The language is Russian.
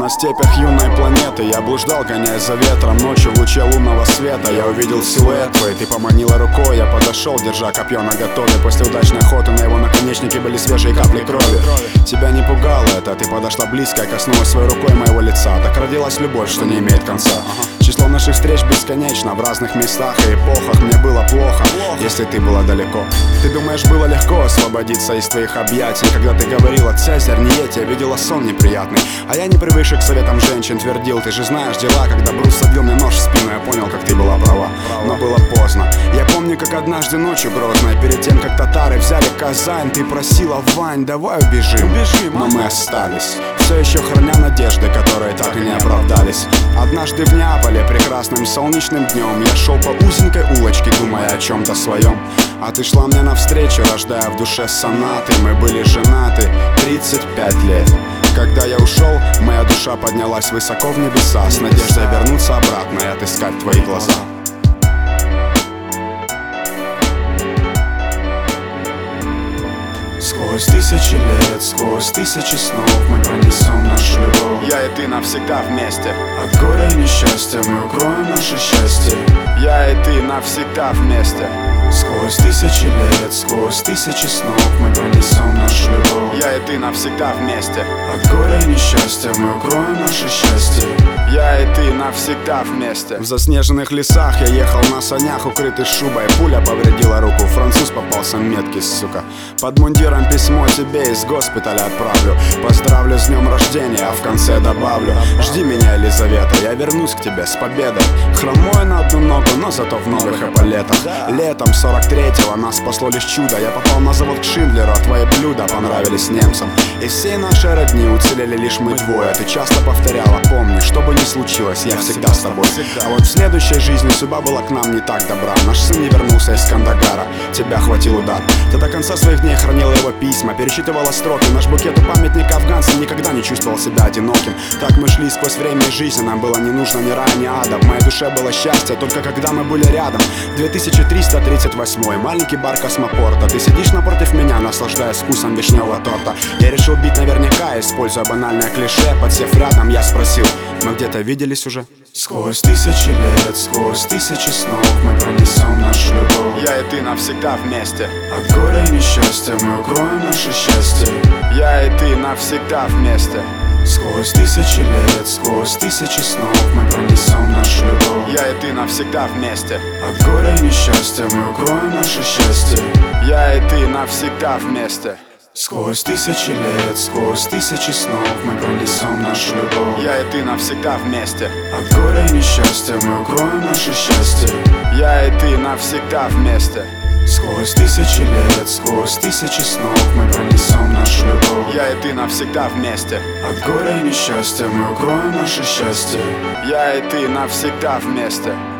на степях юной планеты. Я блуждал, гоняясь за ветром, ночью в луче лунного света. Я увидел силуэт твой, ты поманила рукой. Я подошел, держа копье наготове. После удачной охоты на его наконечнике были свежие капли крови. Тебя не пугало это, ты подошла близко и коснулась своей рукой моего лица. Так родилась любовь, что не имеет конца. Число наших встреч бесконечно, в разных местах и эпохах. Мне было плохо, если ты была далеко. Ты думаешь, было легко освободиться из твоих объятий, когда ты говорила: Цезарь, не едь, я видела сон неприятный. А я, не привыкший к советам женщин, твердил: ты же знаешь дела. Когда Брус садил мне нож в спину, я понял, как ты была права. Но было поздно. Я помню, как однажды ночью грозной, перед тем, как татары взяли Казань, ты просила: Вань, давай убежим. Но мы остались, все еще храня надежды, которые так и не оправдались. Однажды в Неаполе прекрасным солнечным днем я шел по узенькой улочке, думая о чем-то своем. А ты шла мне навстречу, рождая в душе сонаты. Мы были женаты 35 лет. Когда я ушел, моя душа поднялась высоко в небеса, с надеждой вернуться обратно и отыскать твои глаза. Сквозь тысячи лет, сквозь тысячи снов мы пронесем нашу любовь. Я и ты навсегда вместе. От горя и несчастья мы укроем наше счастье. Я и ты навсегда вместе. Сквозь тысячи лет, сквозь тысячи снов мы пронесем нашу любовь. Я и ты навсегда вместе. От горя и несчастья мы укроем наше счастье. Я и ты навсегда вместе. В заснеженных лесах я ехал на санях, укрытый шубой. Пуля повредила руку, француз попался меткий, сука. Под мундиром письмо тебе из госпиталя отправлю. Поздравлю с днем рождения, а в конце добавлю: жди меня, Елизавета, я вернусь к тебе с победой. Хромой на одну ногу, но зато в новых эполетах. Летом 43-го нас спасло лишь чудо. Я попал на завод к Шиндлеру, а твои блюда понравились немцам. Из всей нашей родни уцелели лишь мы двое. Ты часто повторяла: помни, что бы ни случилось, я всегда с тобой. А вот в следующей жизни судьба была к нам не так добра. Наш сын не вернулся из Кандагара, тебя хватил удар. Ты до конца своих дней хранила его письма, перечитывала строки. Наш букет у памятника афганцам, никогда не чувствовал себя одиноким. Так мы шли сквозь время и жизнь, нам было не нужно ни рая, ни ада. В моей душе было счастье, только когда мы были рядом. 2338, маленький бар космопорта. Ты сидишь напротив меня, наслаждаясь вкусом вишневого торта. Я решил бить наверняка, используя банальное клише. Подсев рядом, я спросил: мы где-то виделись уже? Сквозь тысячи лет, сквозь тысячи снов мы пронесем нашу любовь. Я и ты навсегда вместе. От горя и несчастья мы укроем наше счастье. Я и ты навсегда вместе. Сквозь тысячи лет, сквозь тысячи снов мы пронесем нашу любовь. Я и ты навсегда вместе. От горя и несчастья мы укроем наше счастье. Я и ты навсегда вместе. Сквозь тысячи лет, сквозь тысячи снов мы пронесем нашу любовь. Я и ты навсегда вместе. От горя и несчастья мы укроем наше счастье. Я и ты навсегда вместе. Сквозь тысячи лет, сквозь тысячи снов мы пронесем нашу любовь. Я и ты навсегда вместе. От горя и несчастья мы укроем наше счастье. Я и ты навсегда вместе.